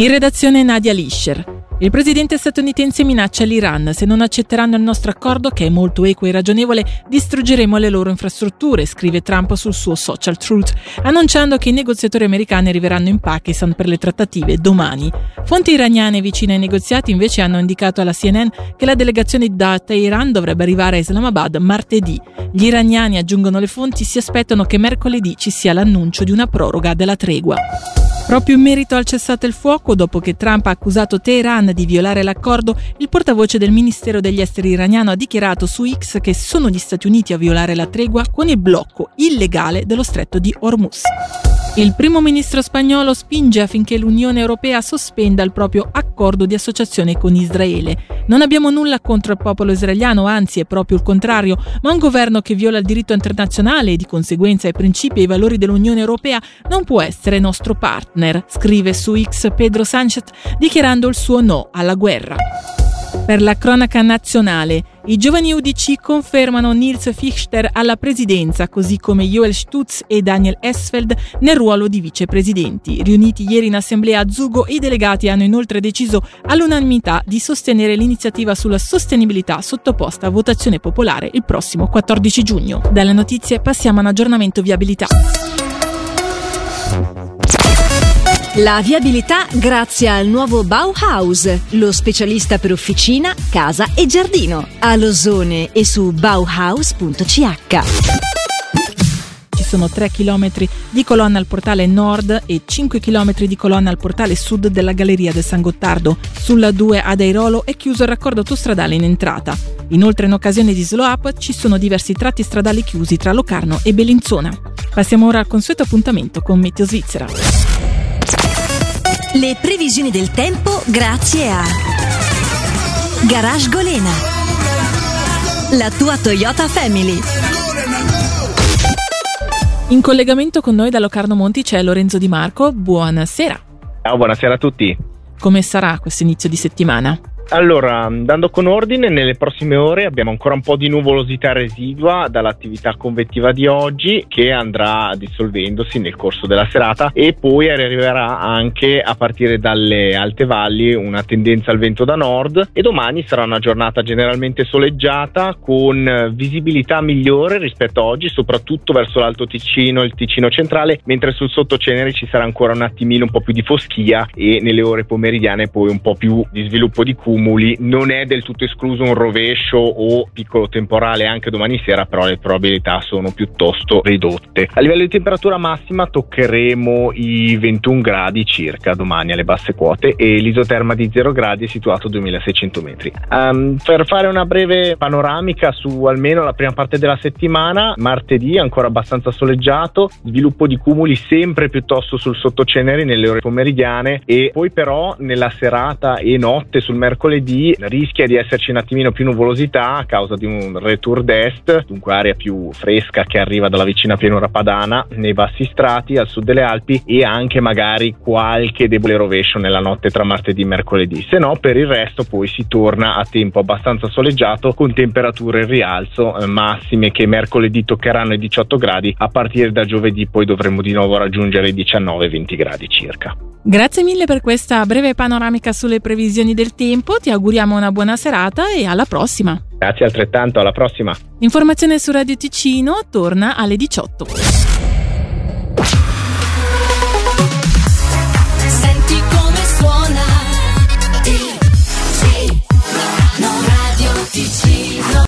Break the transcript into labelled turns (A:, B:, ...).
A: In redazione Nadia Lischer. Il presidente statunitense minaccia l'Iran: se non accetteranno il nostro accordo, che è molto equo e ragionevole, distruggeremo le loro infrastrutture, scrive Trump sul suo social Truth, annunciando che i negoziatori americani arriveranno in Pakistan per le trattative domani. Fonti iraniane vicine ai negoziati invece hanno indicato alla CNN che la delegazione da Teheran dovrebbe arrivare a Islamabad martedì. Gli iraniani, aggiungono le fonti, si aspettano che mercoledì ci sia l'annuncio di una proroga della tregua. Proprio in merito al cessate il fuoco, dopo che Trump ha accusato Teheran di violare l'accordo, il portavoce del Ministero degli Esteri iraniano ha dichiarato su X che sono gli Stati Uniti a violare la tregua con il blocco illegale dello stretto di Hormuz. Il primo ministro spagnolo spinge affinché l'Unione Europea sospenda il proprio accordo di associazione con Israele. Non abbiamo nulla contro il popolo israeliano, anzi è proprio il contrario, ma un governo che viola il diritto internazionale e di conseguenza i principi e i valori dell'Unione Europea non può essere nostro partner, scrive su X Pedro Sánchez, dichiarando il suo no alla guerra. Per la cronaca nazionale, i giovani UDC confermano Nils Fichter alla presidenza, così come Joel Stutz e Daniel Esfeld nel ruolo di vicepresidenti. Riuniti ieri in assemblea a Zugo, i delegati hanno inoltre deciso all'unanimità di sostenere l'iniziativa sulla sostenibilità sottoposta a votazione popolare il prossimo 14 giugno. Dalle notizie passiamo a un aggiornamento viabilità.
B: La viabilità grazie al nuovo Bauhaus, lo specialista per officina, casa e giardino. A Losone e su bauhaus.ch.
A: Ci sono 3 km di colonna al portale nord e 5 km di colonna al portale sud della Galleria del San Gottardo. Sulla 2 ad Airolo è chiuso il raccordo autostradale in entrata. Inoltre, in occasione di slow up, ci sono diversi tratti stradali chiusi tra Locarno e Bellinzona. Passiamo ora al consueto appuntamento con Meteo Svizzera.
B: Le previsioni del tempo grazie a Garage Golena, la tua Toyota Family.
A: In collegamento con noi da Locarno Monti c'è Lorenzo Di Marco. Buonasera.
C: Ciao, buonasera a tutti.
A: Come sarà questo inizio di settimana?
C: Allora, andando con ordine, nelle prossime ore abbiamo ancora un po' di nuvolosità residua dall'attività convettiva di oggi, che andrà dissolvendosi nel corso della serata, e poi arriverà anche a partire dalle alte valli una tendenza al vento da nord, e domani sarà una giornata generalmente soleggiata con visibilità migliore rispetto a oggi, soprattutto verso l'Alto Ticino e il Ticino centrale, mentre sul Sottocenere ci sarà ancora un attimino un po' più di foschia e nelle ore pomeridiane poi un po' più di sviluppo di cumuli. Non è del tutto escluso un rovescio o piccolo temporale anche domani sera, però le probabilità sono piuttosto ridotte. A livello di temperatura massima toccheremo i 21 gradi circa domani alle basse quote, e l'isoterma di 0 gradi è situato a 2600 metri. Per fare una breve panoramica su almeno la prima parte della settimana, martedì ancora abbastanza soleggiato, sviluppo di cumuli sempre piuttosto sul Sottocenere nelle ore pomeridiane, e poi però nella serata e notte sul mercoledì rischia di esserci un attimino più nuvolosità a causa di un retour d'est, dunque aria più fresca che arriva dalla vicina pianura padana nei bassi strati al sud delle Alpi, e anche magari qualche debole rovescio nella notte tra martedì e mercoledì. Se no, per il resto poi si torna a tempo abbastanza soleggiato con temperature in rialzo, massime che mercoledì toccheranno i 18 gradi, a partire da giovedì poi dovremo di nuovo raggiungere i 19-20 gradi circa.
A: Grazie mille per questa breve panoramica sulle previsioni del tempo, ti auguriamo una buona serata e alla prossima.
C: Grazie altrettanto, alla prossima.
A: L'informazione su Radio Ticino torna alle 18.